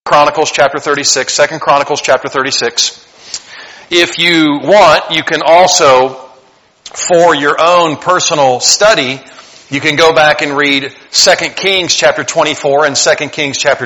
Chronicles chapter 36, 2 Chronicles chapter 36. If you want, you can also, for your own personal study, you can go back and read 2 Kings chapter 24 and 2 Kings chapter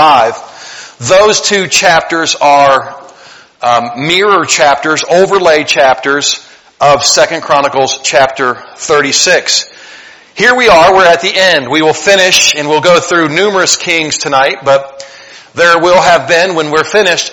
25. Those two chapters are mirror chapters, overlay chapters of 2 Chronicles chapter 36. Here we are, we're at the end. We will finish and we'll go through numerous kings tonight, but there will have been, when we're finished,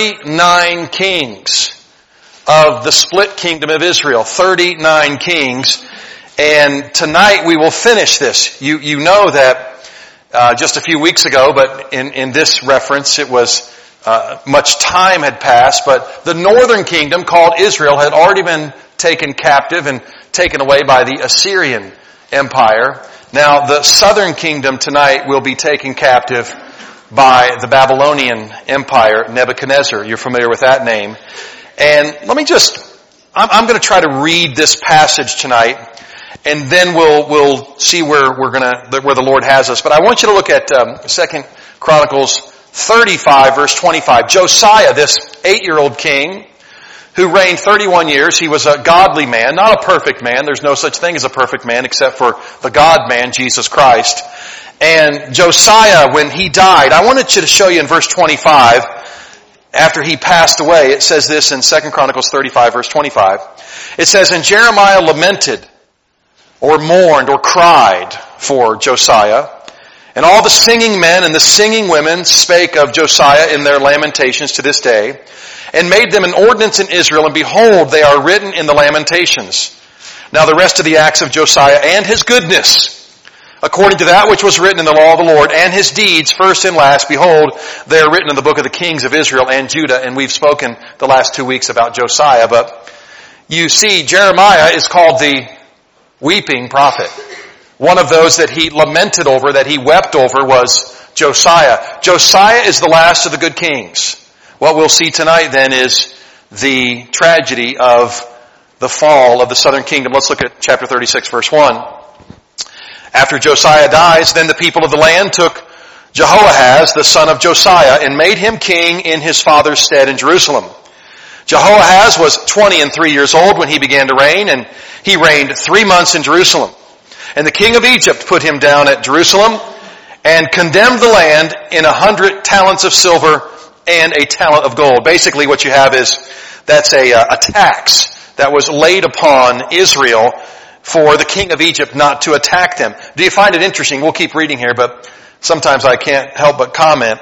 39 kings of the split kingdom of Israel. 39 kings. And tonight we will finish this. You know that just a few weeks ago, but in this reference it was much time had passed, but the northern kingdom called Israel had already been taken captive and taken away by the Assyrian Empire. Now the southern kingdom tonight will be taken captive by the Babylonian Empire, Nebuchadnezzar. You're familiar with that name. And I'm going to try to read this passage tonight, and then we'll see where the Lord has us. But I want you to look at 2 Chronicles 35, verse 25. Josiah, this 8-year-old king who reigned 31 years, he was a godly man, not a perfect man. There's no such thing as a perfect man except for the God-man, Jesus Christ. And Josiah, when he died, I wanted to show you in verse 25, after he passed away, it says this in 2 Chronicles 35, verse 25. It says, "And Jeremiah lamented, or mourned, or cried for Josiah. And all the singing men and the singing women spake of Josiah in their lamentations to this day, and made them an ordinance in Israel, and behold, they are written in the Lamentations. Now the rest of the acts of Josiah and his goodness, according to that which was written in the law of the Lord, and his deeds, first and last, behold, they are written in the book of the kings of Israel and Judah." And we've spoken the last 2 weeks about Josiah, but you see, Jeremiah is called the weeping prophet. One of those that he lamented over, that he wept over, was Josiah. Josiah is the last of the good kings. What we'll see tonight then is the tragedy of the fall of the southern kingdom. Let's look at chapter 36, verse 1. "After Josiah dies, then the people of the land took Jehoahaz, the son of Josiah, and made him king in his father's stead in Jerusalem. Jehoahaz was 23 years old when he began to reign, and he reigned 3 months in Jerusalem. And the king of Egypt put him down at Jerusalem and condemned the land in 100 talents of silver and a talent of gold." Basically what you have is, that's a tax that was laid upon Israel for the king of Egypt not to attack them. Do you find it interesting? We'll keep reading here, but sometimes I can't help but comment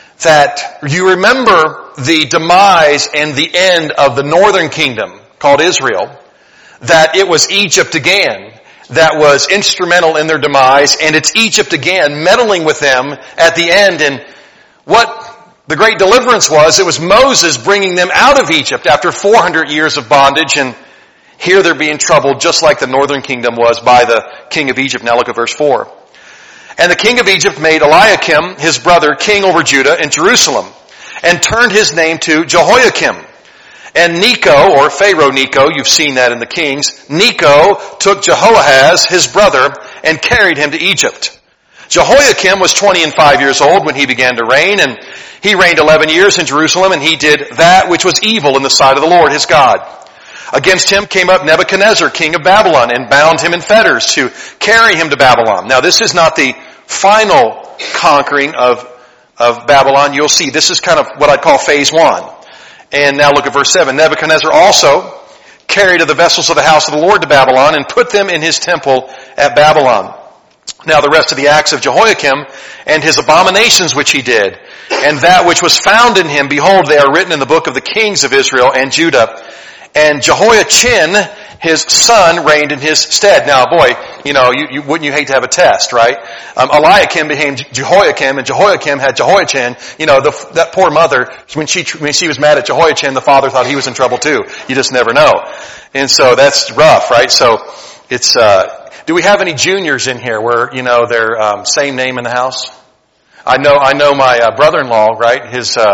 that you remember the demise and the end of the northern kingdom called Israel, that it was Egypt again that was instrumental in their demise, and it's Egypt again meddling with them at the end. And what the great deliverance was, it was Moses bringing them out of Egypt after 400 years of bondage, and here they're being troubled just like the northern kingdom was by the king of Egypt. Now look at verse 4. "And the king of Egypt made Eliakim, his brother, king over Judah and Jerusalem, and turned his name to Jehoiakim. And Necho, or Pharaoh Necho, you've seen that in the Kings, Necho took Jehoahaz, his brother, and carried him to Egypt. Jehoiakim was 25 years old when he began to reign, and he reigned 11 years in Jerusalem, and he did that which was evil in the sight of the Lord his God. Against him came up Nebuchadnezzar, king of Babylon, and bound him in fetters to carry him to Babylon." Now this is not the final conquering of Babylon. You'll see, this is kind of what I call phase 1. And now look at verse 7. "Nebuchadnezzar also carried of the vessels of the house of the Lord to Babylon, and put them in his temple at Babylon. Now the rest of the acts of Jehoiakim, and his abominations which he did, and that which was found in him, behold, they are written in the book of the kings of Israel and Judah. And Jehoiachin, his son, reigned in his stead." Now, boy, wouldn't you hate to have a test, right? Eliakim became Jehoiakim, and Jehoiakim had Jehoiachin. That poor mother, when she was mad at Jehoiachin, the father thought he was in trouble too. You just never know. And so that's rough, right? So it's, do we have any juniors in here where, they're, same name in the house? I know my brother-in-law, right?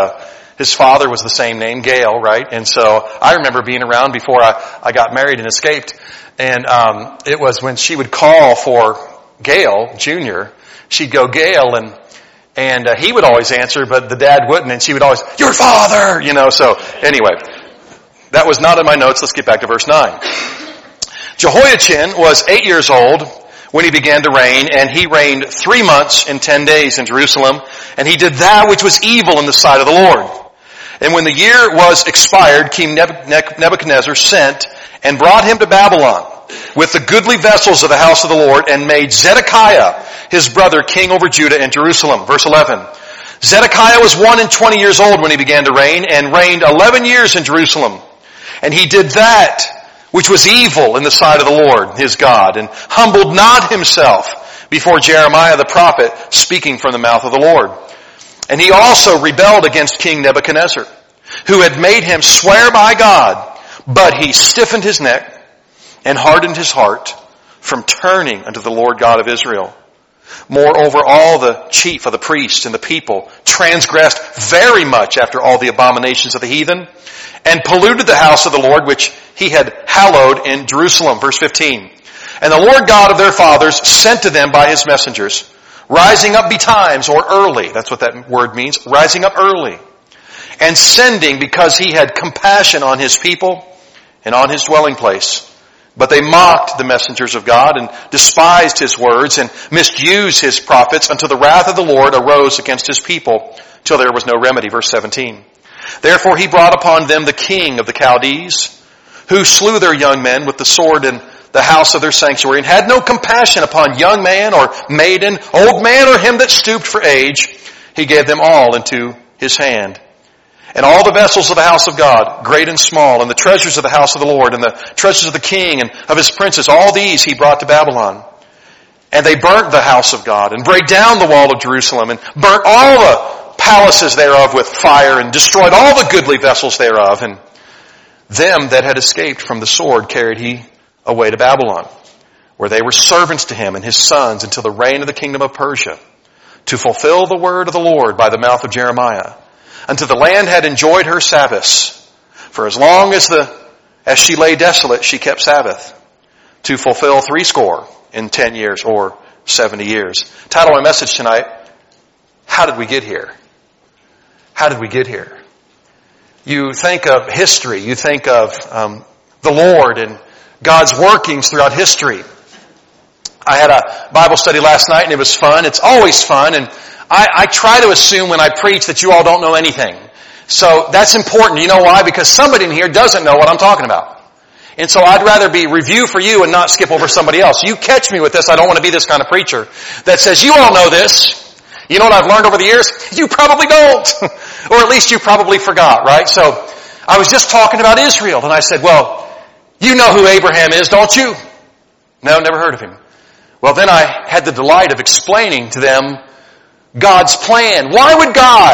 His father was the same name, Gail, right? And so I remember being around before I got married and escaped. And it was when she would call for Gail Jr., she'd go, "Gail," And he would always answer, but the dad wouldn't, and she would always, your father! So anyway, that was not in my notes. Let's get back to verse 9. Jehoiachin was 8 years old when he began to reign, and he reigned 3 months and 10 days in Jerusalem, and he did that which was evil in the sight of the Lord. And when the year was expired, King Nebuchadnezzar sent and brought him to Babylon with the goodly vessels of the house of the Lord, and made Zedekiah, his brother, king over Judah and Jerusalem. Verse 11. Zedekiah was 21 years old when he began to reign, and reigned 11 years in Jerusalem. And he did that which was evil in the sight of the Lord, his God, and humbled not himself before Jeremiah the prophet, speaking from the mouth of the Lord. And he also rebelled against King Nebuchadnezzar, who had made him swear by God, but he stiffened his neck and hardened his heart from turning unto the Lord God of Israel. Moreover, all the chief of the priests and the people transgressed very much after all the abominations of the heathen, and polluted the house of the Lord which he had hallowed in Jerusalem. Verse 15. And the Lord God of their fathers sent to them by his messengers, rising up betimes, or early. That's what that word means, rising up early. And sending because he had compassion on his people and on his dwelling place. But they mocked the messengers of God and despised his words and misused his prophets until the wrath of the Lord arose against his people till there was no remedy. Verse 17. Therefore he brought upon them the king of the Chaldees, who slew their young men with the sword in the house of their sanctuary, and had no compassion upon young man or maiden, old man or him that stooped for age. He gave them all into his hand. And all the vessels of the house of God, great and small, and the treasures of the house of the Lord, and the treasures of the king and of his princes, all these he brought to Babylon. And they burnt the house of God, and brake down the wall of Jerusalem, and burnt all the palaces thereof with fire, and destroyed all the goodly vessels thereof. And them that had escaped from the sword carried he away to Babylon, where they were servants to him and his sons until the reign of the kingdom of Persia, to fulfill the word of the Lord by the mouth of Jeremiah, until the land had enjoyed her Sabbaths. For as long as she lay desolate, she kept Sabbath, to fulfill 70 years, or 70 years. Title of my message tonight, how did we get here? How did we get here? You think of history, you think of the Lord and God's workings throughout history. I had a Bible study last night and it was fun. It's always fun, and I try to assume when I preach that you all don't know anything. So that's important. You know why? Because somebody in here doesn't know what I'm talking about. And so I'd rather be review for you and not skip over somebody else. You catch me with this. I don't want to be this kind of preacher that says, you all know this. You know what I've learned over the years? You probably don't. Or at least you probably forgot, right? So I was just talking about Israel, and I said, well, you know who Abraham is, don't you? No, never heard of him. Well, then I had the delight of explaining to them God's plan. Why would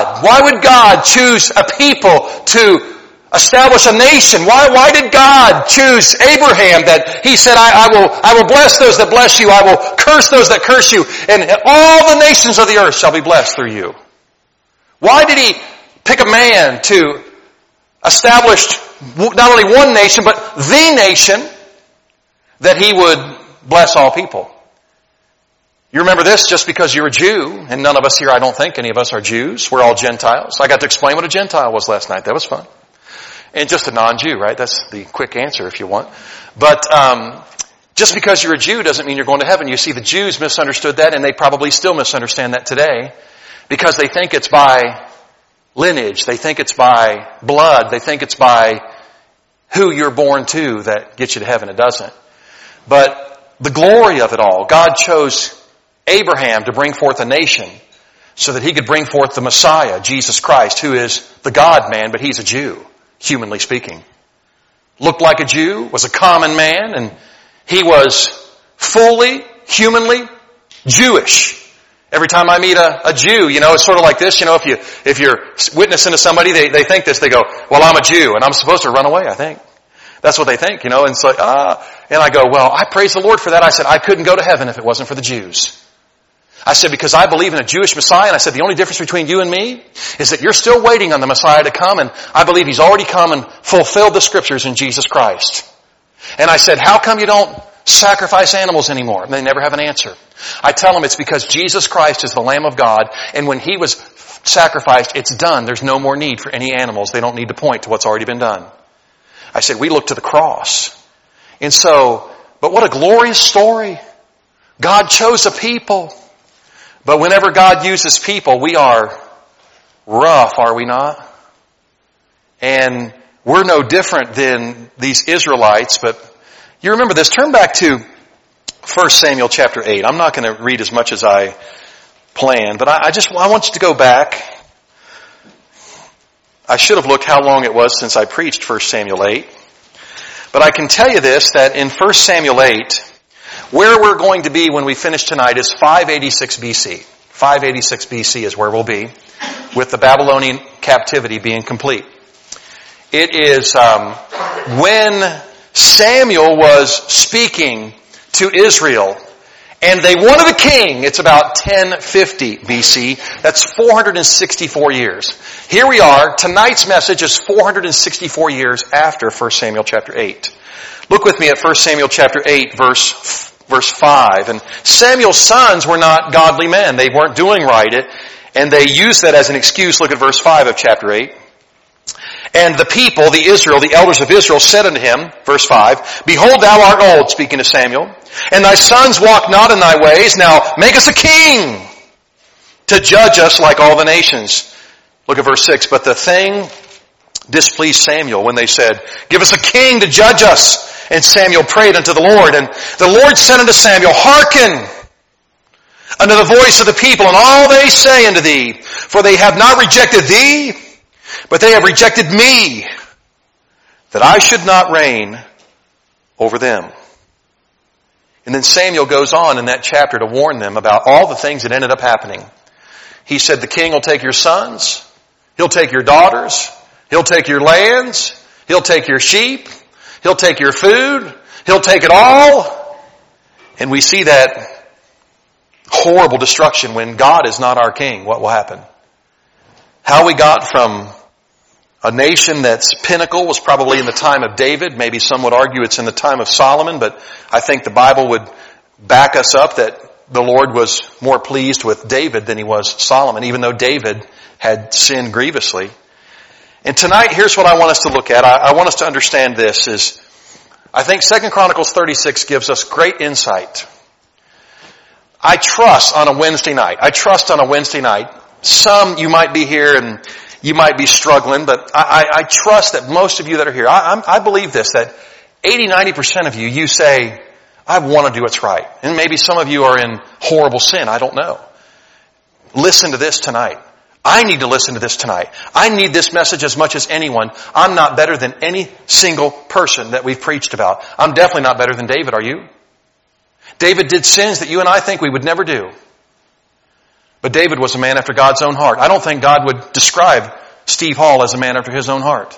God choose a people to establish a nation? Why did God choose Abraham, that he said, I will bless those that bless you, I will curse those that curse you, and all the nations of the earth shall be blessed through you? Why did he pick a man to establish not only one nation, but the nation, that he would bless all people? You remember this just because you're a Jew, and none of us here, I don't think any of us are Jews. We're all Gentiles. I got to explain what a Gentile was last night. That was fun. And just a non-Jew, right? That's the quick answer if you want. But just because you're a Jew doesn't mean you're going to heaven. You see, the Jews misunderstood that, and they probably still misunderstand that today, because they think it's by lineage. They think it's by blood. They think it's by who you're born to that gets you to heaven. It doesn't. But the glory of it all, God chose Abraham to bring forth a nation so that he could bring forth the Messiah, Jesus Christ, who is the God-man, but he's a Jew, humanly speaking. Looked like a Jew, was a common man, and he was fully, humanly Jewish. Every time I meet a Jew, it's sort of like this, if you're witnessing to somebody, they think this, they go, well, I'm a Jew, and I'm supposed to run away, I think. That's what they think, and it's like, and I go, well, I praise the Lord for that. I said, I couldn't go to heaven if it wasn't for the Jews. I said, because I believe in a Jewish Messiah, and I said, the only difference between you and me is that you're still waiting on the Messiah to come, and I believe he's already come and fulfilled the scriptures in Jesus Christ. And I said, how come you don't sacrifice animals anymore? And they never have an answer. I tell them it's because Jesus Christ is the Lamb of God, and when He was sacrificed, it's done. There's no more need for any animals. They don't need to point to what's already been done. I said, we look to the cross. And so, but what a glorious story. God chose a people. But whenever God uses people, we are rough, are we not? And we're no different than these Israelites, but you remember this. Turn back to 1 Samuel chapter 8. I'm not going to read as much as I planned, but I want you to go back. I should have looked how long it was since I preached 1 Samuel 8. But I can tell you this, that in 1 Samuel 8, where we're going to be when we finish tonight is 586 BC. 586 BC is where we'll be, with the Babylonian captivity being complete. It is when Samuel was speaking to Israel, and they wanted a king. It's about 1050 BC. That's 464 years. Here we are. Tonight's message is 464 years after 1 Samuel chapter 8. Look with me at 1 Samuel chapter 8, verse 5. And Samuel's sons were not godly men. They weren't doing right. And they used that as an excuse. Look at verse 5 of chapter 8. And the people, the elders of Israel, said unto him, verse 5, Behold, thou art old, speaking to Samuel, and thy sons walk not in thy ways. Now make us a king to judge us like all the nations. Look at verse 6. But the thing displeased Samuel when they said, Give us a king to judge us. And Samuel prayed unto the Lord. And the Lord said unto Samuel, Hearken unto the voice of the people, and all they say unto thee, for they have not rejected thee, but they have rejected me, that I should not reign over them. And then Samuel goes on in that chapter to warn them about all the things that ended up happening. He said, the king will take your sons, he'll take your daughters, he'll take your lands, he'll take your sheep, he'll take your food, he'll take it all. And we see that horrible destruction when God is not our king. What will happen? How we got from a nation that's pinnacle was probably in the time of David. Maybe some would argue it's in the time of Solomon, but I think the Bible would back us up that the Lord was more pleased with David than he was Solomon, even though David had sinned grievously. And tonight, here's what I want us to look at. I want us to understand this is, I think 2 Chronicles 36 gives us great insight. I trust on a Wednesday night. Some, you might be here and you might be struggling, but I trust that most of you that are here, I believe this, that 80-90% of you, you say, I want to do what's right. And maybe some of you are in horrible sin. I don't know. Listen to this tonight. I need to listen to this tonight. I need this message as much as anyone. I'm not better than any single person that we've preached about. I'm definitely not better than David, are you? David did sins that you and I think we would never do. But David was a man after God's own heart. I don't think God would describe Steve Hall as a man after his own heart.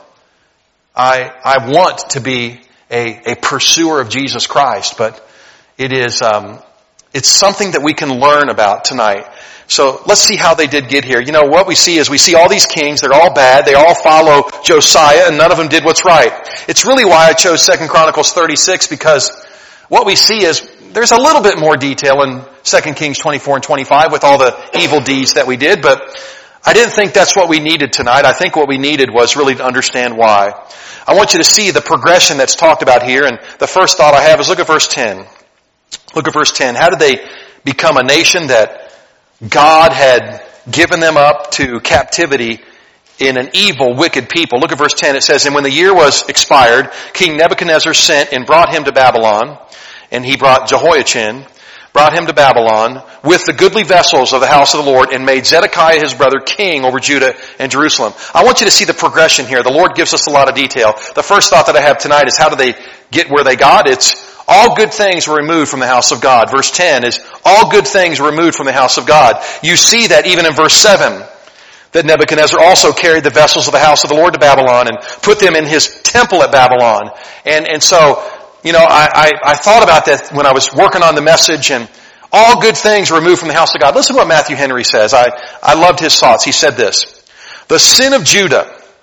I want to be a pursuer of Jesus Christ, but it is, it's something that we can learn about tonight. So let's see how they did get here. You know, what we see is we see all these kings, they're all bad, they all follow Josiah, and none of them did what's right. It's really why I chose 2 Chronicles 36, because what we see is there's a little bit more detail in 2 Kings 24 and 25 with all the evil deeds that we did, but I didn't think that's what we needed tonight. I think what we needed was really to understand why. I want you to see the progression that's talked about here, and the first thought I have is look at verse 10. Look at verse 10. How did they become a nation that God had given them up to captivity in an evil, wicked people? Look at verse 10. It says, And when the year was expired, King Nebuchadnezzar sent and brought him to Babylon, and he brought Jehoiachin, brought him to Babylon with the goodly vessels of the house of the Lord, and made Zedekiah his brother king over Judah and Jerusalem. I want you to see the progression here. The Lord gives us a lot of detail. The first thought that I have tonight is how do they get where they got? It's all good things were removed from the house of God. Verse 10 is all good things were removed from the house of God. You see that even in verse 7, that Nebuchadnezzar also carried the vessels of the house of the Lord to Babylon and put them in his temple at Babylon. And so, you know, I thought about that when I was working on the message, and all good things were removed from the house of God. Listen to what Matthew Henry says. I loved his thoughts. He said this: the sin of Judah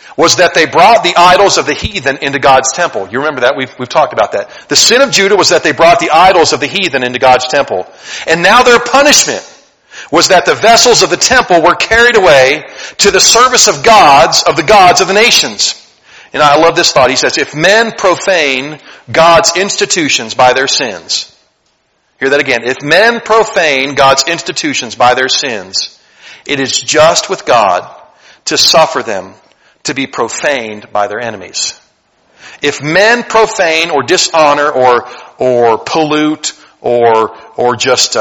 was that they brought the idols of the heathen into God's temple. You remember that? We've talked about that. The sin of Judah was that they brought the idols of the heathen into God's temple. And now their punishment was that the vessels of the temple were carried away to the service of the gods of the nations. And I love this thought. He says, if men profane God's institutions by their sins. Hear that again. If men profane God's institutions by their sins, it is just with God to suffer them to be profaned by their enemies. If men profane or dishonor or pollute or just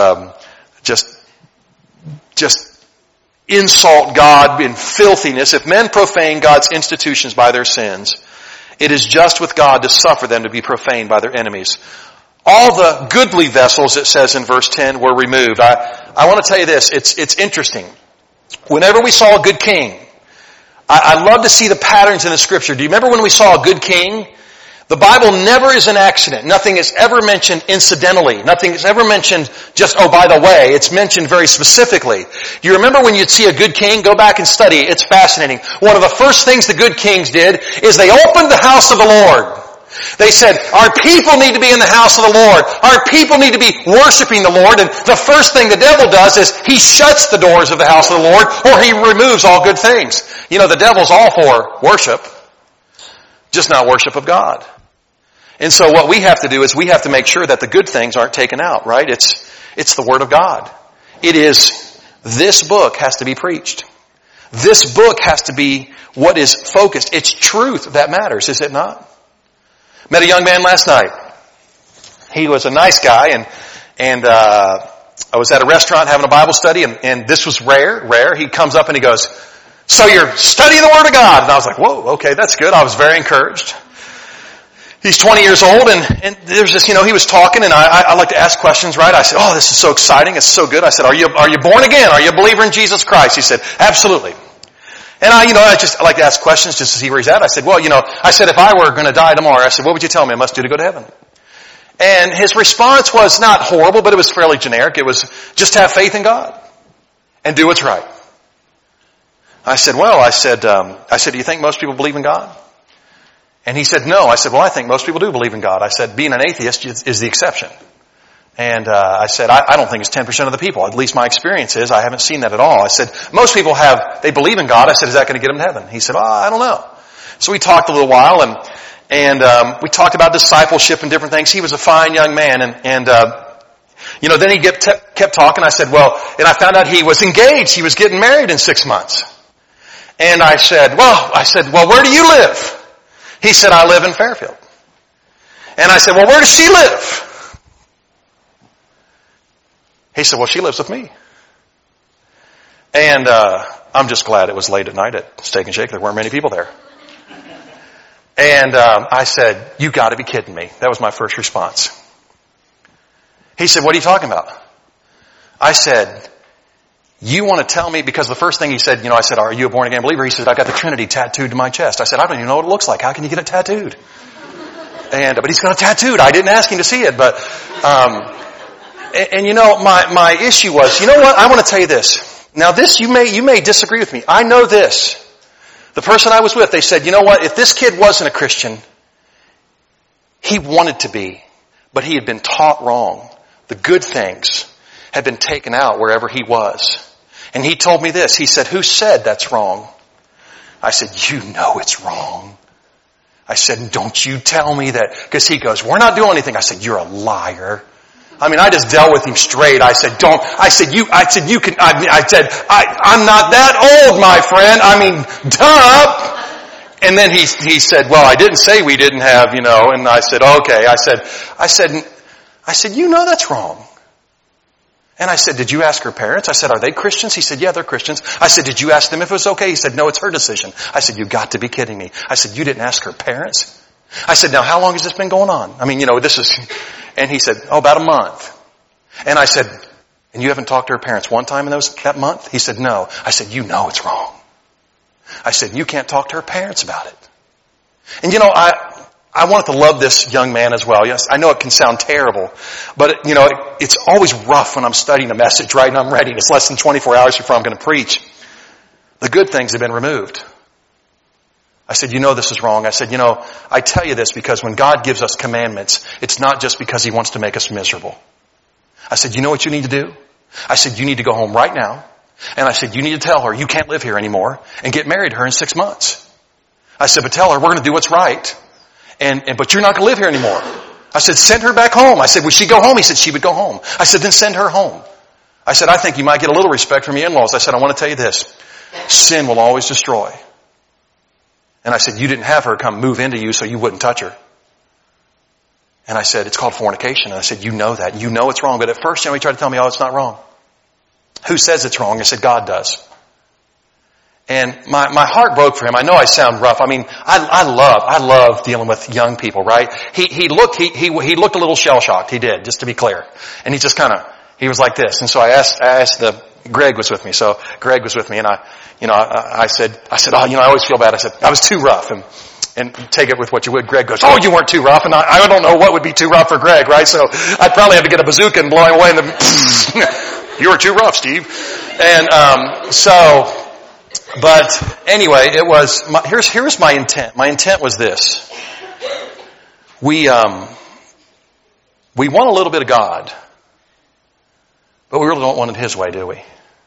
insult God in filthiness, if men profane God's institutions by their sins, it is just with God to suffer them to be profaned by their enemies. All the goodly vessels, it says in verse 10, were removed. I want to tell you this, it's interesting. Whenever we saw a good king, I love to see the patterns in the Scripture. Do you remember when we saw a good king? The Bible never is an accident. Nothing is ever mentioned incidentally. Nothing is ever mentioned just, oh, by the way. It's mentioned very specifically. Do you remember when you'd see a good king? Go back and study. It's fascinating. One of the first things the good kings did is they opened the house of the Lord. They said, our people need to be in the house of the Lord. Our people need to be worshiping the Lord. And the first thing the devil does is he shuts the doors of the house of the Lord, or he removes all good things. You know, the devil's all for worship, just not worship of God. And so what we have to do is we have to make sure that the good things aren't taken out, right? It's the Word of God. It is, this book has to be preached. This book has to be what is focused. It's truth that matters, is it not? Met a young man last night. He was a nice guy, and I was at a restaurant having a Bible study, and this was rare. He comes up and he goes, so you're studying the Word of God? And I was like, whoa, okay, that's good. I was very encouraged. He's 20 years old, and there's this, he was talking, and I like to ask questions, right? I said, oh, this is so exciting. It's so good. I said, are you born again? Are you a believer in Jesus Christ? He said, absolutely. And I just like to ask questions just to see where he's at. I said, well, I said, if I were going to die tomorrow, I said, what would you tell me I must do to go to heaven? And his response was not horrible, but it was fairly generic. It was just have faith in God and do what's right. I said, do you think most people believe in God? And he said, no. I said, well, I think most people do believe in God. I said, being an atheist is the exception. And I said, I don't think it's 10% of the people. At least my experience is I haven't seen that at all. I said, most people they believe in God. I said, is that going to get them to heaven? He said, I don't know. So we talked a little while, and we talked about discipleship and different things. He was a fine young man, and then he kept talking. I said, well, and I found out he was engaged. He was getting married in 6 months. And I said, well, where do you live? He said, I live in Fairfield. And I said, well, where does she live? He said, well, she lives with me. And I'm just glad it was late at night at Steak and Shake. There weren't many people there. And I said, you got to be kidding me. That was my first response. He said, what are you talking about? I said, you want to tell me, because the first thing he said, I said, are you a born-again believer? He said, I got the Trinity tattooed to my chest. I said, I don't even know what it looks like. How can you get it tattooed? But he's got it tattooed. I didn't ask him to see it, but, my issue was, you know what? I want to tell you this. Now this, you may disagree with me. I know this. The person I was with, they said, you know what? If this kid wasn't a Christian, he wanted to be, but he had been taught wrong. The good things had been taken out wherever he was. And he told me this. He said, who said that's wrong? I said, you know it's wrong. I said, don't you tell me that. Because he goes, we're not doing anything. I said, you're a liar. I just dealt with him straight. I'm not that old, my friend. Duh. And then he said, well, I didn't say we didn't have, and I said, okay. I said, you know that's wrong. And I said, did you ask her parents? I said, are they Christians? He said, yeah, they're Christians. I said, did you ask them if it was okay? He said, no, it's her decision. I said, you got to be kidding me. I said, you didn't ask her parents? I said, now how long has this been going on? And he said, about a month. And I said, and you haven't talked to her parents one time in that month? He said, no. I said, you know it's wrong. I said, you can't talk to her parents about it. And I wanted to love this young man as well. Yes, I know it can sound terrible, but it's always rough when I'm studying a message, right? And I'm ready. It's less than 24 hours before I'm going to preach. The good things have been removed. I said, you know this is wrong. I said, I tell you this because when God gives us commandments, it's not just because He wants to make us miserable. I said, you know what you need to do? I said, you need to go home right now. And I said, you need to tell her you can't live here anymore and get married to her in 6 months. I said, but tell her we're going to do what's right. But you're not going to live here anymore. I said, send her back home. I said, would she go home? He said, she would go home. I said, then send her home. I said, I think you might get a little respect from your in-laws. I said, I want to tell you this. Sin will always destroy. And I said, you didn't have her come move into you so you wouldn't touch her. And I said, it's called fornication. And I said, you know that. You know it's wrong. But at first, he tried to tell me, it's not wrong. Who says it's wrong? I said, God does. And my heart broke for him. I know I sound rough. I mean, I love dealing with young people, right? He looked a little shell-shocked. He did, just to be clear. And he just he was like this. And so I asked Greg was with me. So Greg was with me and I said, I always feel bad. I said, I was too rough and take it with what you would. Greg goes, you weren't too rough. And I don't know what would be too rough for Greg, right? So I'd probably have to get a bazooka and blow him away in the, you were too rough, Steve. And, but anyway, it was, here's my intent. My intent was this. We want a little bit of God, but we really don't want it His way, do we?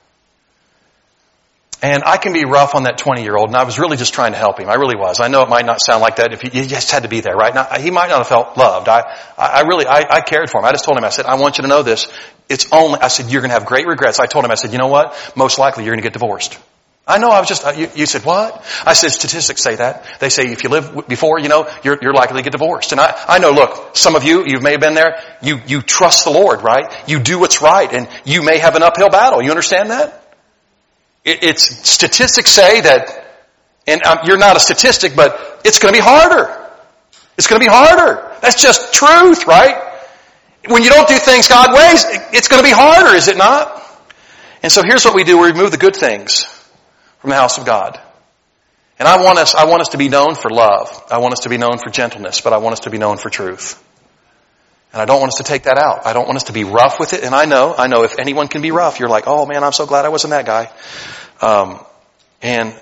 And I can be rough on that 20-year-old, and I was really just trying to help him. I really was. I know it might not sound like that if he just had to be there, right? Now, he might not have felt loved. I cared for him. I just told him, I said, I want you to know this. I said, you're going to have great regrets. I told him, I said, you know what? Most likely you're going to get divorced. I know, you said, what? I said, statistics say that. They say if you live before, you're likely to get divorced. And I know, look, some of you may have been there, you trust the Lord, right? You do what's right, and you may have an uphill battle. You understand that? It's statistics say that, and you're not a statistic, but it's going to be harder. It's going to be harder. That's just truth, right? When you don't do things God's ways, it's going to be harder, is it not? And so here's what we do. We remove the good things from the house of God. And I want us to be known for love. I want us to be known for gentleness, but I want us to be known for truth. And I don't want us to take that out. I don't want us to be rough with it. And I know if anyone can be rough, you're like, oh man, I'm so glad I wasn't that guy. And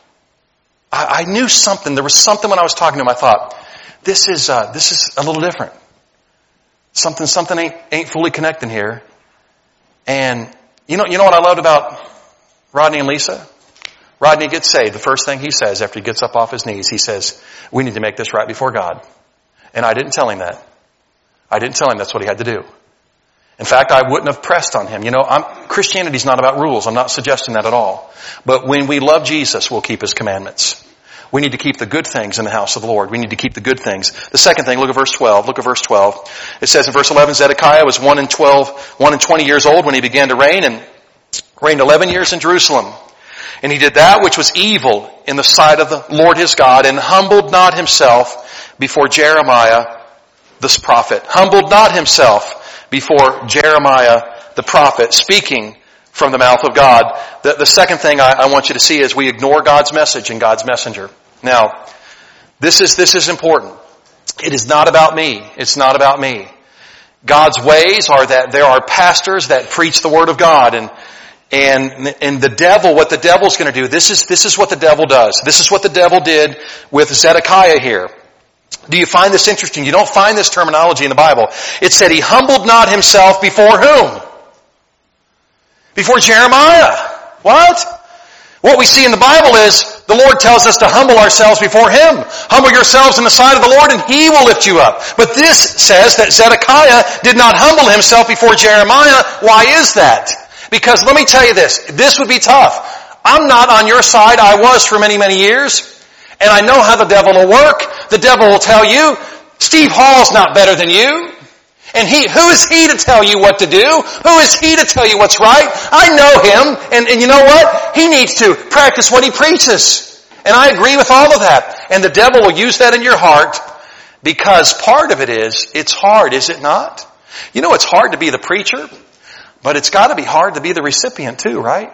I knew something. There was something when I was talking to him. I thought, this is a little different. Something ain't fully connecting here. And you know what I loved about Rodney and Lisa? Rodney gets saved. The first thing he says after he gets up off his knees, he says, we need to make this right before God. And I didn't tell him that. I didn't tell him that's what he had to do. In fact, I wouldn't have pressed on him. Christianity's not about rules. I'm not suggesting that at all. But when we love Jesus, we'll keep His commandments. We need to keep the good things in the house of the Lord. We need to keep the good things. The second thing, look at verse 12. Look at verse 12. It says in verse 11, Zedekiah was 1 and 20 years old when he began to reign, and reigned 11 years in Jerusalem. And he did that which was evil in the sight of the Lord his God, and humbled not himself before Jeremiah this prophet. Humbled not himself before Jeremiah the prophet, speaking from the mouth of God. The second thing I want you to see is we ignore God's message and God's messenger. Now, this is important. It is not about me. It's not about me. God's ways are that there are pastors that preach the Word of God, and the devil, what the devil's going to do, this is what the devil does. This is what the devil did with Zedekiah here. Do you find this interesting? You don't find this terminology in the Bible. It said he humbled not himself before whom? Before Jeremiah. What? What we see in the Bible is the Lord tells us to humble ourselves before Him. Humble yourselves in the sight of the Lord and He will lift you up. But this says that Zedekiah did not humble himself before Jeremiah. Why is that? Because let me tell you this would be tough. I'm not on your side. I was for many, many years. And I know how the devil will work. The devil will tell you, Steve Hall's not better than you. And who is he to tell you what to do? Who is he to tell you what's right? I know him, and you know what? He needs to practice what he preaches. And I agree with all of that. And the devil will use that in your heart, because part of it is, it's hard, is it not? You know, it's hard to be the preacher, but it's got to be hard to be the recipient too, right?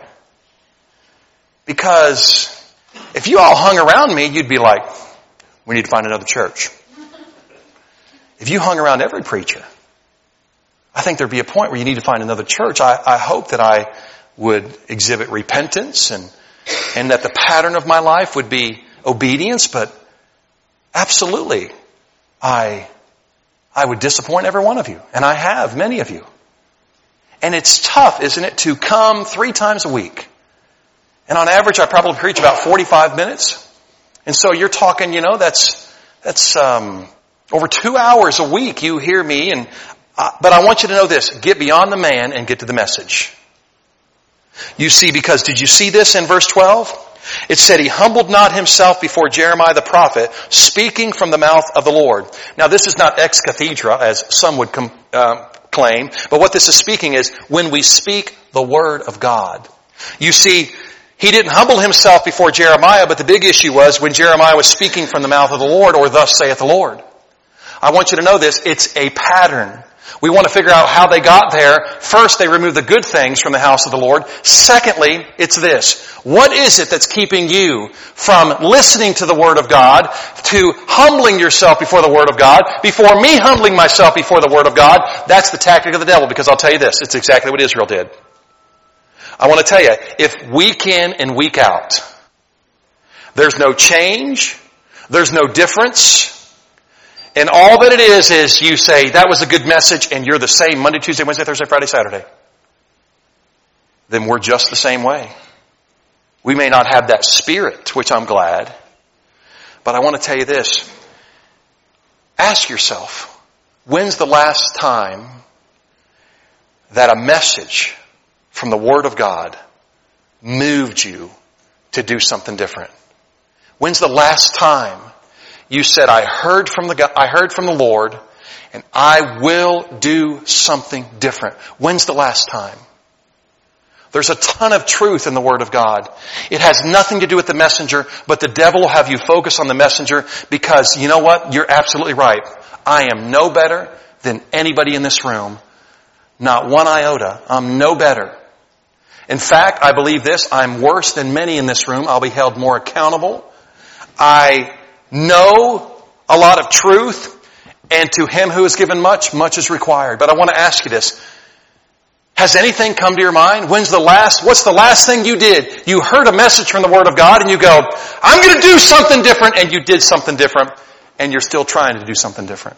Because if you all hung around me, you'd be like, we need to find another church. If you hung around every preacher, I think there'd be a point where you need to find another church. I hope that I would exhibit repentance and that the pattern of my life would be obedience, but absolutely, I would disappoint every one of you. And I have, many of you. And it's tough, isn't it, to come 3 times a week. And on average, I probably preach about 45 minutes. And so you're talking, that's over 2 hours a week you hear me. But I want you to know this. Get beyond the man and get to the message. You see, because did you see this in verse 12? It said, he humbled not himself before Jeremiah the prophet, speaking from the mouth of the Lord. Now this is not ex cathedra, as some would claim, but what this is speaking is when we speak the word of God. You see, he didn't humble himself before Jeremiah, but the big issue was when Jeremiah was speaking from the mouth of the Lord, or thus saith the Lord. I want you to know this, it's a pattern. We want to figure out how they got there. First, they removed the good things from the house of the Lord. Secondly, it's this. What is it that's keeping you from listening to the Word of God, to humbling yourself before the Word of God, before me humbling myself before the Word of God? That's the tactic of the devil, because I'll tell you this, it's exactly what Israel did. I want to tell you, if week in and week out, there's no change, there's no difference, and all that it is you say, that was a good message, and you're the same Monday, Tuesday, Wednesday, Thursday, Friday, Saturday, then we're just the same way. We may not have that spirit, which I'm glad, but I want to tell you this. Ask yourself, when's the last time that a message from the Word of God moved you to do something different? When's the last time you said, I heard from the Lord, and I will do something different? When's the last time? There's a ton of truth in the Word of God. It has nothing to do with the messenger, but the devil will have you focus on the messenger because, you know what? You're absolutely right. I am no better than anybody in this room. Not one iota. I'm no better. In fact, I believe this. I'm worse than many in this room. I'll be held more accountable. I know a lot of truth, and to him who is given much, much is required. But I want to ask you this. Has anything come to your mind? What's the last thing you did? You heard a message from the Word of God and you go, I'm going to do something different, and you did something different, and you're still trying to do something different.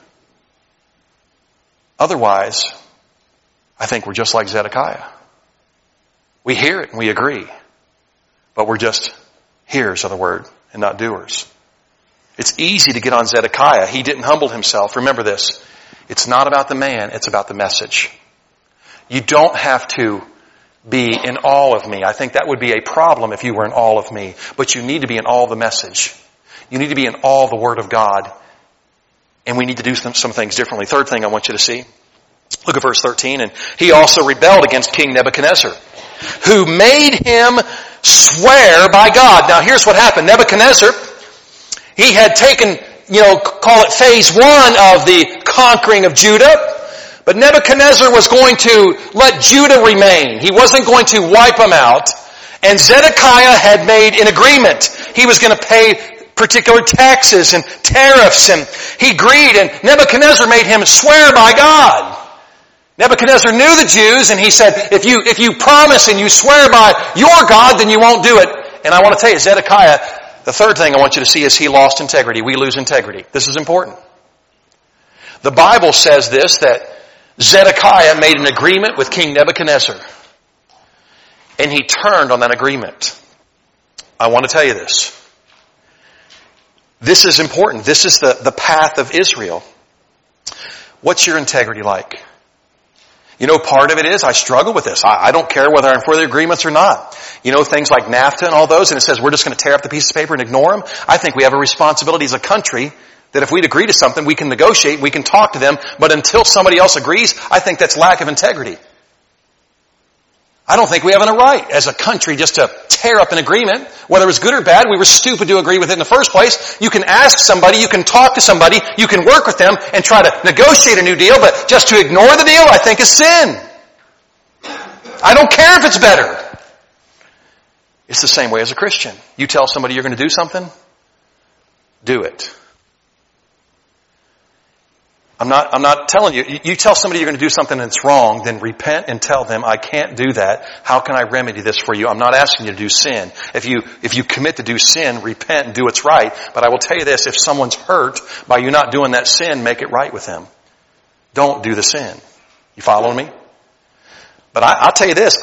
Otherwise, I think we're just like Zedekiah. We hear it and we agree, but we're just hearers of the Word and not doers. It's easy to get on Zedekiah. He didn't humble himself. Remember this. It's not about the man, it's about the message. You don't have to be in awe of me. I think that would be a problem if you were in awe of me. But you need to be in awe of the message. You need to be in awe of the Word of God. And we need to do some things differently. Third thing I want you to see. Look at verse 13. And he also rebelled against King Nebuchadnezzar, who made him swear by God. Now here's what happened. Nebuchadnezzar, he had taken, call it phase 1 of the conquering of Judah. But Nebuchadnezzar was going to let Judah remain. He wasn't going to wipe them out. And Zedekiah had made an agreement. He was going to pay particular taxes and tariffs, and he agreed, and Nebuchadnezzar made him swear by God. Nebuchadnezzar knew the Jews, and he said, if you promise and you swear by your God, then you won't do it. And I want to tell you, Zedekiah, the third thing I want you to see is he lost integrity. We lose integrity. This is important. The Bible says this, that Zedekiah made an agreement with King Nebuchadnezzar, and he turned on that agreement. I want to tell you this. This is important. This is the path of Israel. What's your integrity like? Part of it is I struggle with this. I don't care whether I'm for the agreements or not. Things like NAFTA and all those, and it says we're just going to tear up the piece of paper and ignore them. I think we have a responsibility as a country that if we'd agree to something, we can negotiate, we can talk to them, but until somebody else agrees, I think that's lack of integrity. I don't think we have a right as a country just to tear up an agreement, whether it was good or bad. We were stupid to agree with it in the first place. You can ask somebody, you can talk to somebody, you can work with them and try to negotiate a new deal, but just to ignore the deal, I think is sin. I don't care if it's better. It's the same way as a Christian. You tell somebody you're going to do something, do it. I'm not telling you. You tell somebody you're going to do something that's wrong, then repent and tell them, I can't do that. How can I remedy this for you? I'm not asking you to do sin. If you commit to do sin, repent and do what's right. But I will tell you this, if someone's hurt by you not doing that sin, make it right with them. Don't do the sin. You following me? But I'll tell you this,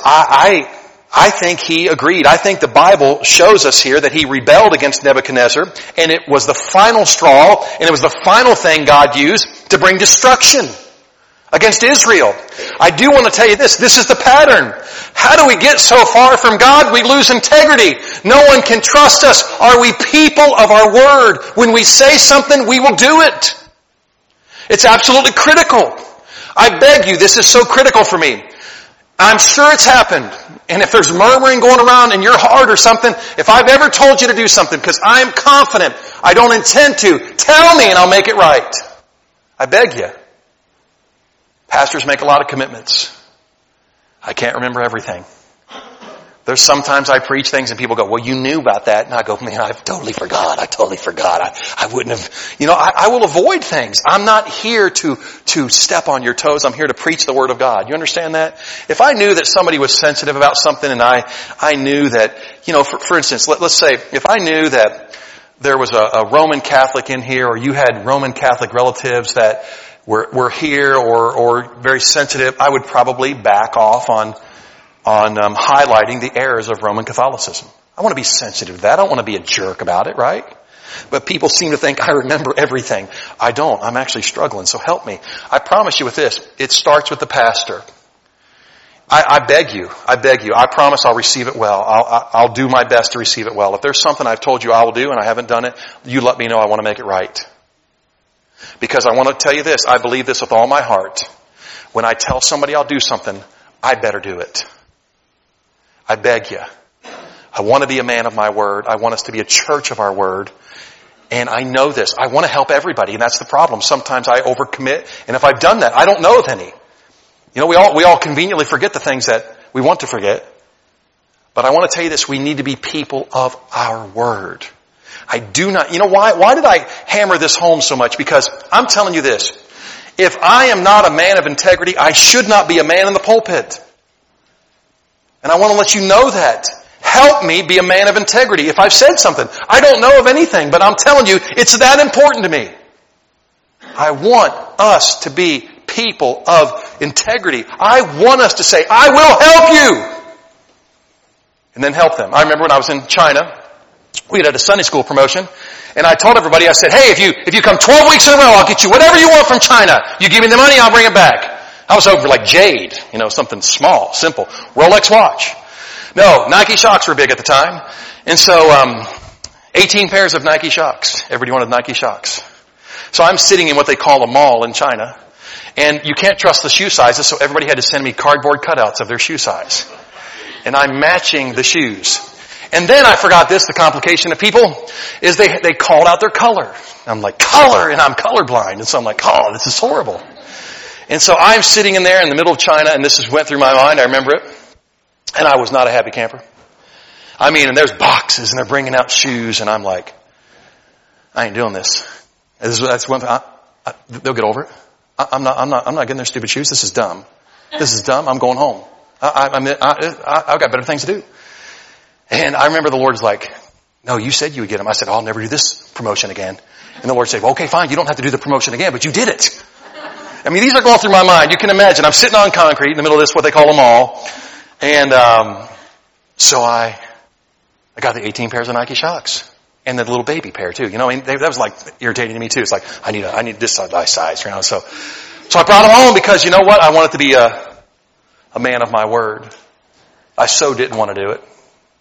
I think he agreed. I think the Bible shows us here that he rebelled against Nebuchadnezzar, and it was the final straw, and it was the final thing God used to bring destruction against Israel. I do want to tell you this. This is the pattern. How do we get so far from God? We lose integrity. No one can trust us. Are we people of our word? When we say something, we will do it. It's absolutely critical. I beg you, this is so critical for me. I'm sure it's happened. And if there's murmuring going around in your heart or something, if I've ever told you to do something, because I'm confident I don't intend to, tell me and I'll make it right. I beg you. Pastors make a lot of commitments. I can't remember everything. There's sometimes I preach things and people go, well, you knew about that. And I go, man, I totally forgot. I wouldn't have, I will avoid things. I'm not here to step on your toes. I'm here to preach the Word of God. You understand that? If I knew that somebody was sensitive about something and I knew that, for instance, let's say, if I knew that there was a Roman Catholic in here, or you had Roman Catholic relatives that were here or very sensitive, I would probably back off on highlighting the errors of Roman Catholicism. I want to be sensitive to that. I don't want to be a jerk about it, right? But people seem to think I remember everything. I don't. I'm actually struggling, so help me. I promise you with this, it starts with the pastor. I beg you. I promise I'll receive it well. I'll do my best to receive it well. If there's something I've told you I will do and I haven't done it, you let me know. I want to make it right. Because I want to tell you this, I believe this with all my heart. When I tell somebody I'll do something, I better do it. I beg you. I want to be a man of my word. I want us to be a church of our word. And I know this. I want to help everybody, and that's the problem. Sometimes I overcommit, and if I've done that, I don't know of any. We all conveniently forget the things that we want to forget. But I want to tell you this, we need to be people of our word. I do not, why did I hammer this home so much? Because I'm telling you this, if I am not a man of integrity, I should not be a man in the pulpit. And I want to let you know that. Help me be a man of integrity. If I've said something, I don't know of anything, but I'm telling you, it's that important to me. I want us to be people of integrity. I want us to say, I will help you. And then help them. I remember when I was in China, we had a Sunday school promotion, and I told everybody, I said, hey, if you come 12 weeks in a row, I'll get you whatever you want from China. You give me the money, I'll bring it back. I was hoping for like jade, something small, simple. Rolex watch. No, Nike Shox were big at the time. And so, 18 pairs of Nike Shox. Everybody wanted Nike Shox. So I'm sitting in what they call a mall in China. And you can't trust the shoe sizes, so everybody had to send me cardboard cutouts of their shoe size. And I'm matching the shoes. And then I forgot this, the complication of people, is they called out their color. I'm like, color! And I'm colorblind. And so I'm like, oh, this is horrible. And so I'm sitting in there in the middle of China, and this went through my mind, I remember it. And I was not a happy camper. And there's boxes, and they're bringing out shoes, and I'm like, I ain't doing this. That's one thing. They'll get over it. I'm not getting their stupid shoes. This is dumb. I'm going home. I've got better things to do. And I remember the Lord's like, no, you said you would get them. I said, I'll never do this promotion again. And the Lord said, well, okay, fine. You don't have to do the promotion again, but you did it. These are going through my mind. You can imagine. I'm sitting on concrete in the middle of this, what they call a mall. And so I got the 18 pairs of Nike Shox. And the little baby pair too. That was like irritating to me too. It's like, I need this size, So I brought them home because you know what? I wanted to be a man of my word. I so didn't want to do it.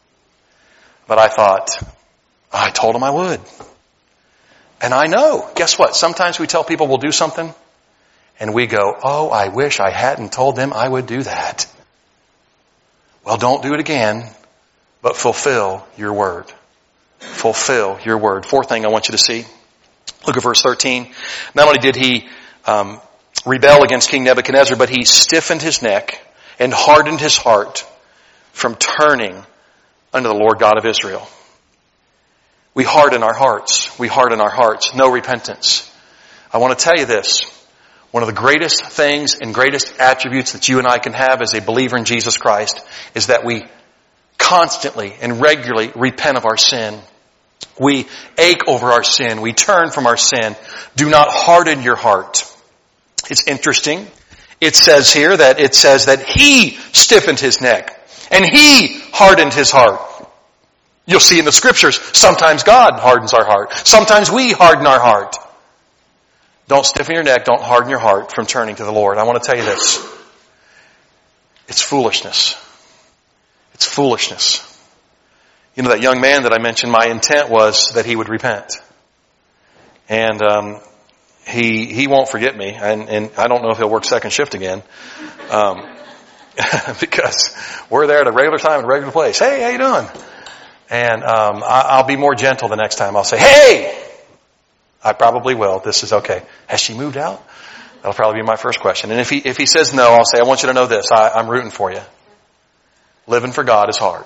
But I thought, I told him I would. And I know, guess what? Sometimes we tell people we'll do something and we go, oh, I wish I hadn't told them I would do that. Well, don't do it again, but fulfill your word. Fulfill your word. Fourth thing I want you to see. Look at verse 13. Not only did he rebel against King Nebuchadnezzar, but he stiffened his neck and hardened his heart from turning unto the Lord God of Israel. We harden our hearts. No repentance. I want to tell you this. One of the greatest things and greatest attributes that you and I can have as a believer in Jesus Christ is that we constantly and regularly repent of our sin. We ache over our sin. We turn from our sin. Do not harden your heart. It's interesting. It says that he stiffened his neck and he hardened his heart. You'll see in the scriptures, sometimes God hardens our heart. Sometimes we harden our heart. Don't stiffen your neck. Don't harden your heart from turning to the Lord. I want to tell you this. It's foolishness. It's foolishness. You know that young man that I mentioned, my intent was that he would repent. And he won't forget me. And I don't know if he'll work second shift again. Because we're there at a regular time, at a regular place. Hey, how you doing? And I'll be more gentle the next time. I'll say, hey! I probably will. This is okay. Has she moved out? That'll probably be my first question. And if he says no, I'll say, I want you to know this. I'm rooting for you. Living for God is hard.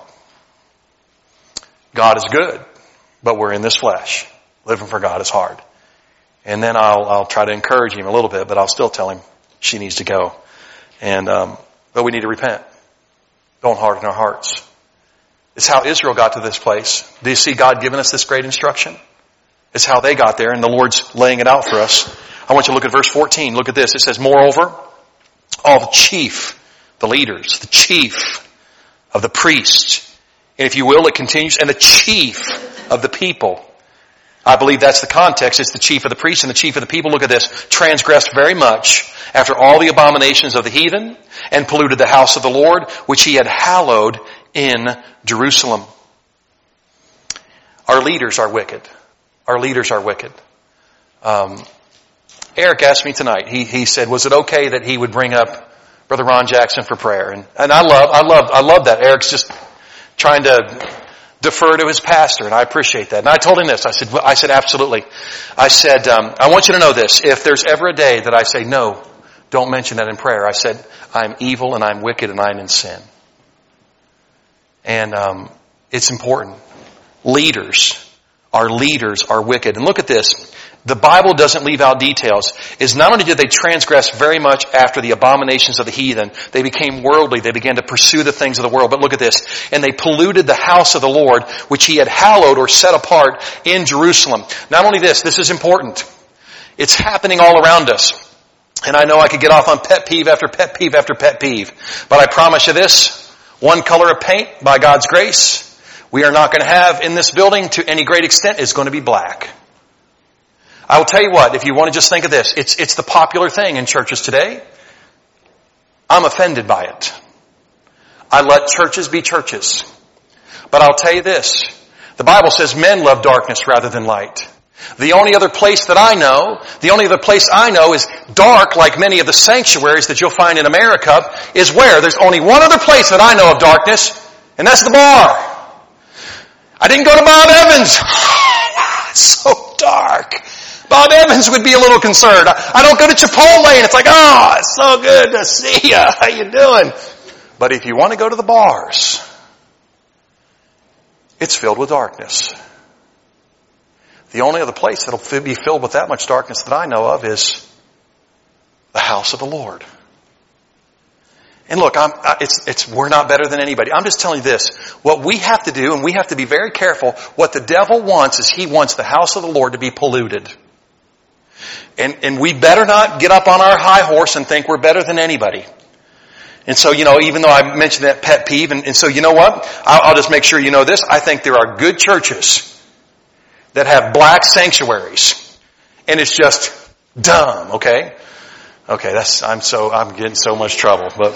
God is good, but we're in this flesh. Living for God is hard. And then I'll try to encourage him a little bit, but I'll still tell him she needs to go. And but we need to repent. Don't harden our hearts. It's how Israel got to this place. Do you see God giving us this great instruction? It's how they got there, and the Lord's laying it out for us. I want you to look at verse 14. Look at this. It says, moreover, all the chief, the leaders, the chief of the priests, and if you will, it continues, and the chief of the people. I believe that's the context. It's the chief of the priests and the chief of the people. Look at this. Transgressed very much after all the abominations of the heathen and polluted the house of the Lord, which he had hallowed in Jerusalem. Our leaders are wicked. Our leaders are wicked. Eric asked me tonight. He said, was it okay that he would bring up Brother Ron Jackson for prayer? And I love that. Eric's just trying to defer to his pastor, and I appreciate that. And I told him this. I said, absolutely. I said, I want you to know this. If there's ever a day that I say, no, don't mention that in prayer, I said, I'm evil and I'm wicked and I'm in sin. And it's important. Our leaders are wicked. And look at this. The Bible doesn't leave out details. Is not only did they transgress very much after the abominations of the heathen, they became worldly. They began to pursue the things of the world. But look at this. And they polluted the house of the Lord, which he had hallowed or set apart in Jerusalem. Not only this is important. It's happening all around us. And I know I could get off on pet peeve after pet peeve after pet peeve. But I promise you this. One color of paint, by God's grace, we are not going to have in this building to any great extent is going to be black. I will tell you what, if you want to just think of this, it's the popular thing in churches today. I'm offended by it. I let churches be churches. But I'll tell you this, the Bible says men love darkness rather than light. The only other place I know is dark, like many of the sanctuaries that you'll find in America, is where there's only one other place that I know of darkness, and that's the bar. I didn't go to Bob Evans. It's so dark. Bob Evans would be a little concerned. I don't go to Chipotle and it's like, oh, it's so good to see you. How you doing? But if you want to go to the bars, it's filled with darkness. The only other place that'll be filled with that much darkness that I know of is the house of the Lord. And look, we're not better than anybody. I'm just telling you this. What we have to do, and we have to be very careful, what the devil wants is he wants the house of the Lord to be polluted. And we better not get up on our high horse and think we're better than anybody. And so, even though I mentioned that pet peeve, and so you know what? I'll just make sure you know this. I think there are good churches that have black sanctuaries. And it's just dumb, okay? Okay, I'm getting so much trouble, but,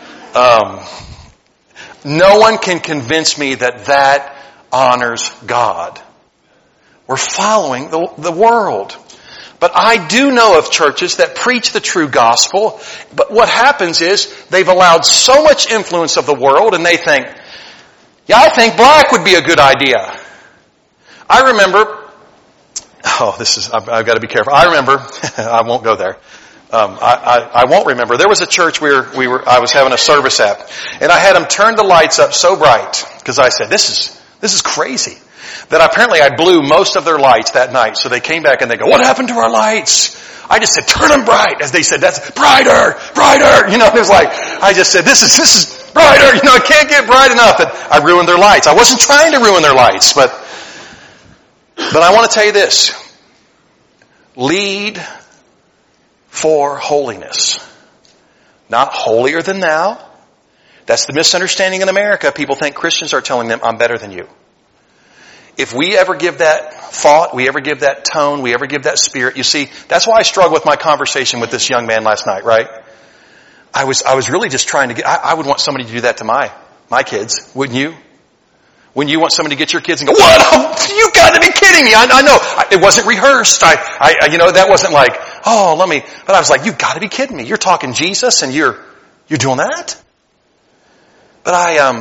no one can convince me that honors God. We're following the world. But I do know of churches that preach the true gospel, but what happens is they've allowed so much influence of the world and they think, yeah, I think black would be a good idea. I remember, I've got to be careful. I remember, I won't go there. I won't remember. There was a church I was having a service at, and I had them turn the lights up so bright, because I said, this is crazy. That apparently I blew most of their lights that night. So they came back and they go, what happened to our lights? I just said, turn them bright. As they said, that's brighter, brighter. You know, it was like, I just said, this is brighter. You know, it can't get bright enough. And I ruined their lights. I wasn't trying to ruin their lights, but I want to tell you this. Lead for holiness. Not holier than thou. That's the misunderstanding in America. People think Christians are telling them, I'm better than you. If we ever give that thought, we ever give that tone, we ever give that spirit, you see, that's why I struggled with my conversation with this young man last night, right? I was really just trying to get, I would want somebody to do that to my kids, wouldn't you? When you want somebody to get your kids and go, what? You got to be kidding me. I know. It wasn't rehearsed. That wasn't like, but I was like, you got to be kidding me. You're talking Jesus and you're doing that? But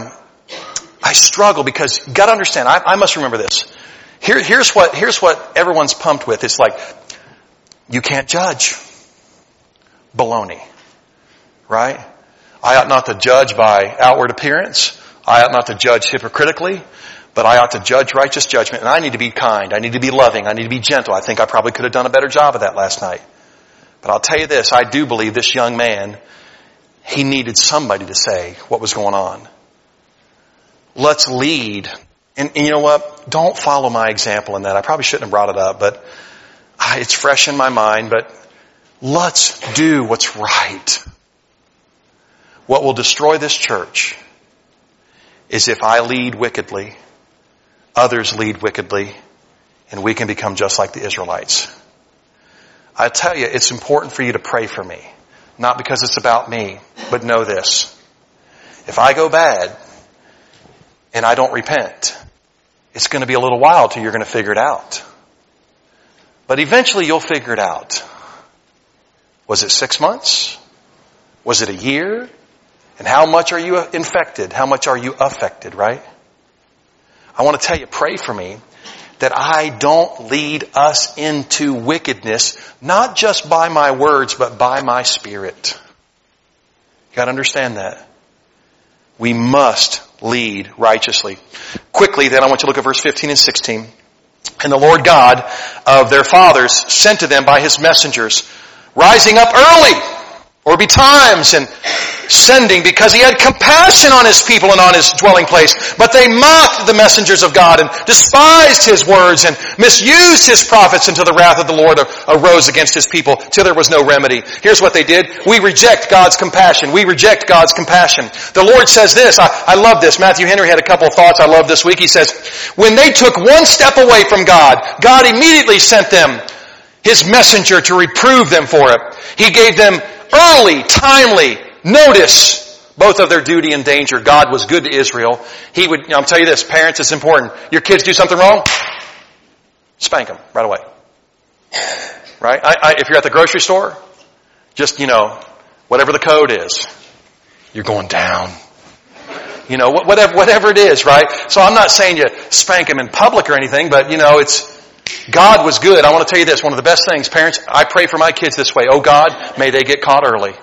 I struggle because you got to understand, I must remember this. Here's what everyone's pumped with. It's like, you can't judge. Baloney. Right? I ought not to judge by outward appearance. I ought not to judge hypocritically, but I ought to judge righteous judgment. And I need to be kind. I need to be loving. I need to be gentle. I think I probably could have done a better job of that last night. But I'll tell you this, I do believe this young man, he needed somebody to say what was going on. Let's lead. And you know what? Don't follow my example in that. I probably shouldn't have brought it up, but it's fresh in my mind. But let's do what's right. What will destroy this church is if I lead wickedly, others lead wickedly, and we can become just like the Israelites. I tell you, it's important for you to pray for me. Not because it's about me, but know this. If I go bad and I don't repent, it's going to be a little while till you're going to figure it out. But eventually you'll figure it out. Was it 6 months? Was it a year? And how much are you infected? How much are you affected, right? I want to tell you, pray for me that I don't lead us into wickedness, not just by my words, but by my spirit. You got to understand that. We must lead righteously. Quickly, then, I want you to look at verse 15 and 16. And the Lord God of their fathers sent to them by his messengers, rising up early, or betimes, and sending, because he had compassion on his people and on his dwelling place. But they mocked the messengers of God and despised his words and misused his prophets until the wrath of the Lord arose against his people till there was no remedy. Here's what they did. We reject God's compassion. We reject God's compassion. The Lord says this. I love this. Matthew Henry had a couple of thoughts I love this week. He says, when they took one step away from God, God immediately sent them his messenger to reprove them for it. He gave them early, timely notice both of their duty and danger. God was good to Israel. I'll tell you this, parents, it's important. Your kids do something wrong, spank them right away. Right? If you're at the grocery store, just, whatever the code is, you're going down. Whatever it is, right? So I'm not saying you spank them in public or anything, but God was good. I want to tell you this, one of the best things, parents, I pray for my kids this way. Oh God, may they get caught early.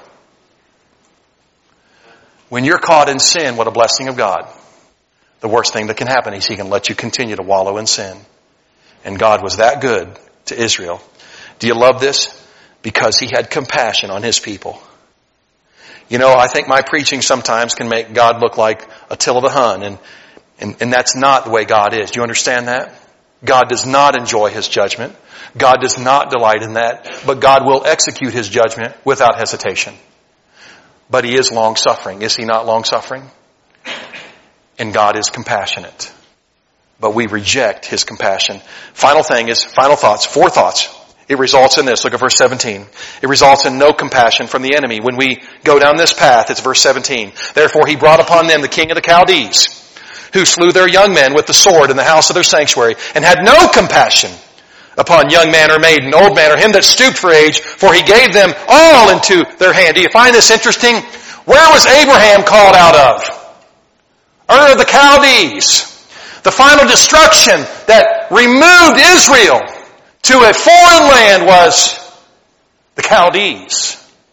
When you're caught in sin, what a blessing of God. The worst thing that can happen is he can let you continue to wallow in sin. And God was that good to Israel. Do you love this? Because he had compassion on his people. I think my preaching sometimes can make God look like Attila the Hun. And that's not the way God is. Do you understand that? God does not enjoy his judgment. God does not delight in that. But God will execute his judgment without hesitation. But he is long-suffering. Is he not long-suffering? And God is compassionate. But we reject his compassion. Final thoughts. 4 thoughts. It results in this. Look at verse 17. It results in no compassion from the enemy. When we go down this path, it's verse 17. Therefore he brought upon them the king of the Chaldees, who slew their young men with the sword in the house of their sanctuary, and had no compassion upon young man or maiden, old man or him that stooped for age, for he gave them all into their hand. Do you find this interesting? Where was Abraham called out of? Ur of the Chaldees. The final destruction that removed Israel to a foreign land was the Chaldees.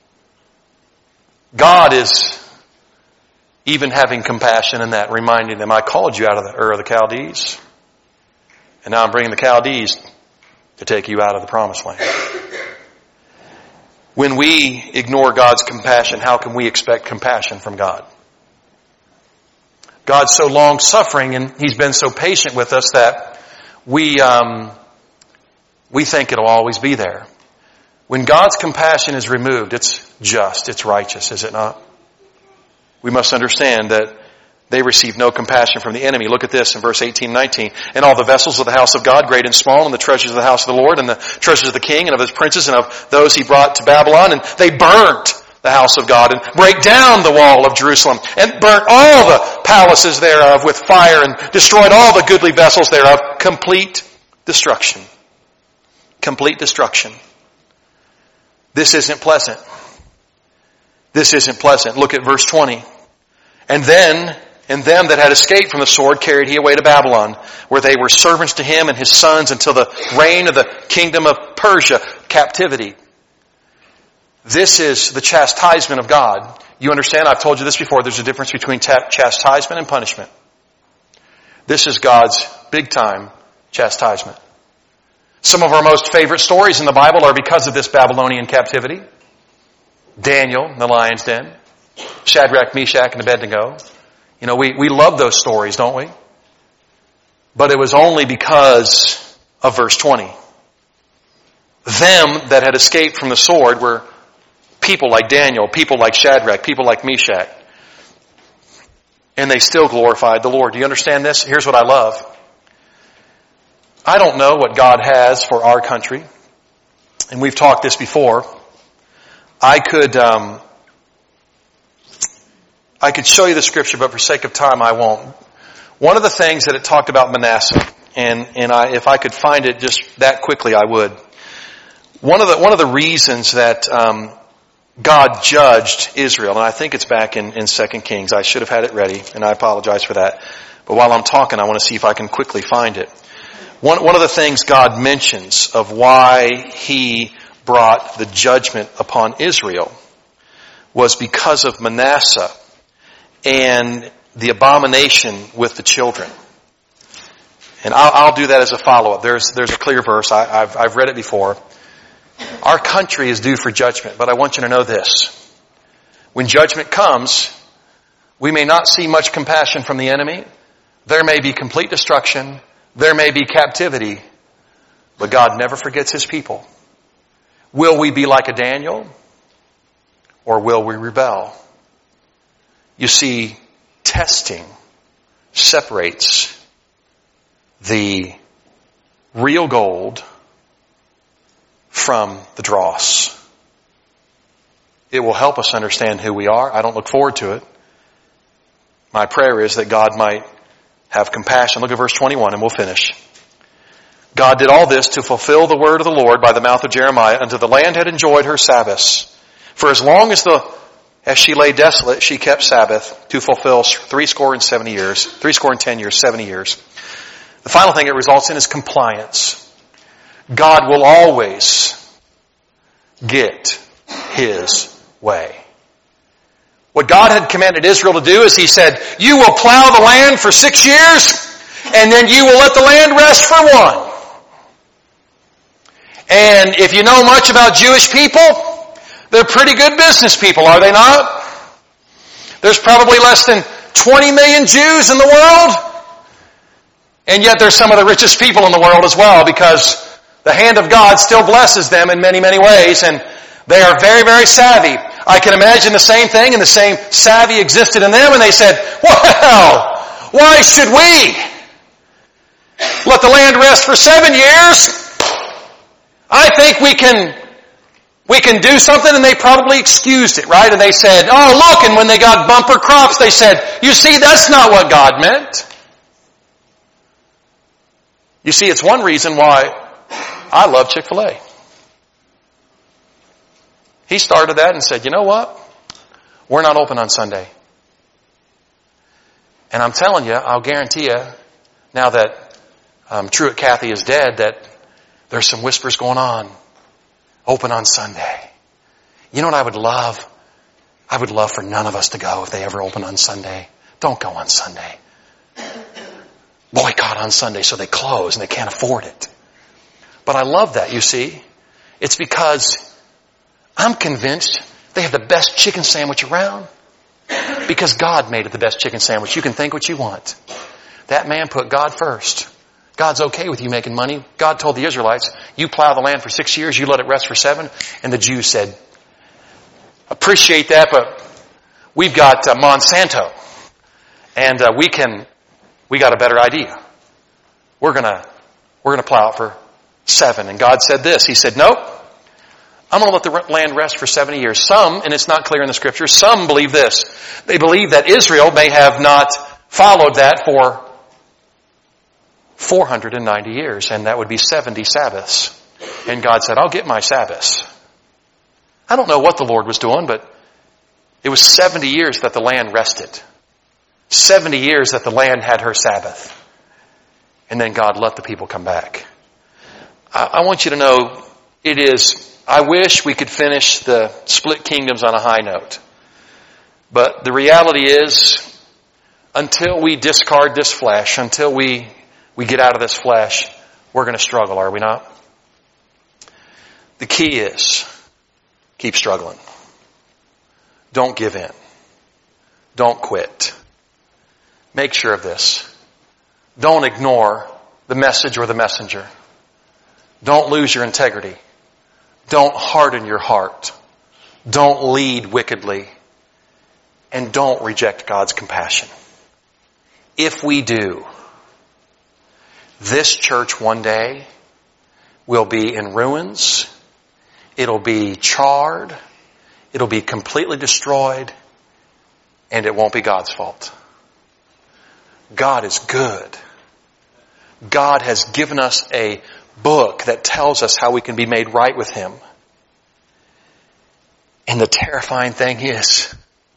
God is even having compassion in that, reminding them, I called you out of the Ur of the Chaldees, and now I'm bringing the Chaldees to take you out of the promised land. When we ignore God's compassion, how can we expect compassion from God? God's so long-suffering and He's been so patient with us that we think it'll always be there. When God's compassion is removed, it's just, it's righteous, is it not? We must understand that they receive no compassion from the enemy. Look at this in verse 18 and 19. And all the vessels of the house of God, great and small, and the treasures of the house of the Lord, and the treasures of the king, and of his princes, and of those he brought to Babylon, and they burnt the house of God, and break down the wall of Jerusalem, and burnt all the palaces thereof with fire, and destroyed all the goodly vessels thereof. Complete destruction. Complete destruction. This isn't pleasant. This isn't pleasant. Look at verse 20. And then, and them that had escaped from the sword carried he away to Babylon, where they were servants to him and his sons until the reign of the kingdom of Persia, captivity. This is the chastisement of God. You understand? I've told you this before. There's a difference between chastisement and punishment. This is God's big time chastisement. Some of our most favorite stories in the Bible are because of this Babylonian captivity. Daniel in the lion's den. Shadrach, Meshach, and Abednego. You know, we love those stories, don't we? But it was only because of verse 20. Them that had escaped from the sword were people like Daniel, people like Shadrach, people like Meshach. And they still glorified the Lord. Do you understand this? Here's what I love. I don't know what God has for our country. And we've talked this before. I could show you the scripture, but for sake of time, I won't. One of the things that it talked about Manasseh, and if I could find it just that quickly, I would. One of the reasons that God judged Israel, and I think it's back in 2 Kings. I should have had it ready, and I apologize for that. But while I'm talking, I want to see if I can quickly find it. One of the things God mentions of why He brought the judgment upon Israel was because of Manasseh and the abomination with the children. And I'll do that as a follow-up. There's a clear verse. I've read it before. Our country is due for judgment, but I want you to know this. When judgment comes, we may not see much compassion from the enemy. There may be complete destruction. There may be captivity. But God never forgets His people. Will we be like a Daniel? Or will we rebel? You see, testing separates the real gold from the dross. It will help us understand who we are. I don't look forward to it. My prayer is that God might have compassion. Look at verse 21 and we'll finish. God did all this to fulfill the word of the Lord by the mouth of Jeremiah until the land had enjoyed her Sabbaths. For as long as she lay desolate, she kept Sabbath to fulfill 70 years. The final thing it results in is compliance. God will always get His way. What God had commanded Israel to do is He said, you will plow the land for 6 years, and then you will let the land rest for 1. And if you know much about Jewish people, they're pretty good business people, are they not? There's probably less than 20 million Jews in the world. And yet they're some of the richest people in the world as well, because the hand of God still blesses them in many, many ways, and they are very, very savvy. I can imagine the same thing, and the same savvy existed in them, and they said, well, why should we let the land rest for 7 years? I think we can do something, and they probably excused it, right? And they said, oh, look, and when they got bumper crops, they said, you see, that's not what God meant. You see, it's one reason why I love Chick-fil-A. He started that and said, you know what? We're not open on Sunday. And I'm telling you, I'll guarantee you, now that Truett Cathy is dead, that there's some whispers going on. Open on Sunday. You know what I would love? I would love for none of us to go if they ever open on Sunday. Don't go on Sunday. Boycott on Sunday so they close and they can't afford it. But I love that, you see. It's because I'm convinced they have the best chicken sandwich around because God made it the best chicken sandwich. You can think what you want. That man put God first. God's okay with you making money. God told the Israelites, you plow the land for 6 years, you let it rest for 7. And the Jews said, appreciate that, but we've got Monsanto. And we got a better idea. We're gonna plow it for 7. And God said this. He said, nope. I'm going to let the land rest for 70 years. Some, and it's not clear in the scriptures, some believe this. They believe that Israel may have not followed that for 490 years, and that would be 70 Sabbaths. And God said, I'll get my Sabbaths. I don't know what the Lord was doing, but it was 70 years that the land rested. 70 years that the land had her Sabbath. And then God let the people come back. I want you to know, I wish we could finish the split kingdoms on a high note. But the reality is, until we discard this flesh, until we get out of this flesh, we're going to struggle, are we not? The key is, keep struggling. Don't give in. Don't quit. Make sure of this. Don't ignore the message or the messenger. Don't lose your integrity. Don't harden your heart. Don't lead wickedly. And don't reject God's compassion. If we do, this church one day will be in ruins. It'll be charred. It'll be completely destroyed. And it won't be God's fault. God is good. God has given us a book that tells us how we can be made right with Him. And the terrifying thing is,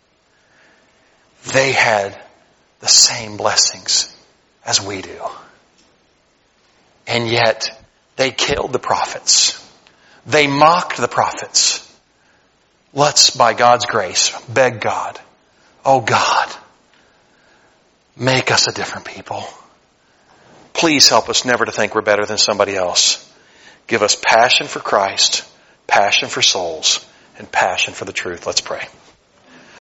they had the same blessings as we do. And yet, they killed the prophets. They mocked the prophets. Let's, by God's grace, beg God, oh God, make us a different people. Please help us never to think we're better than somebody else. Give us passion for Christ, passion for souls, and passion for the truth. Let's pray.